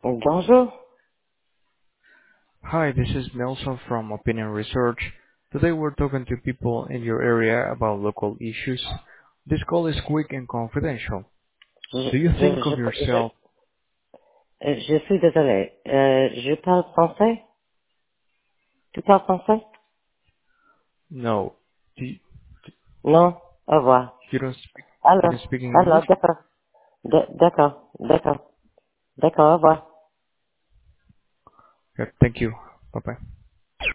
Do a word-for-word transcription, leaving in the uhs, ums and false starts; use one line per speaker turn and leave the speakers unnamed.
Bonjour.
Hi, this is Nelson from Opinion Research. Today we're talking to people in your area about local issues. This call is quick and confidential.
Je,
Do you
je,
think
je,
of
je,
yourself?
euh, je suis désolée. Euh, je parle français? Tu parles français?
No. Do you,
Non? Au revoir.
you don't speak, you
Alors,
don't speak in
alors,
English?
d'accord. D- D'accord, d'accord. D'accord, au revoir.
Yeah, thank you. Bye bye.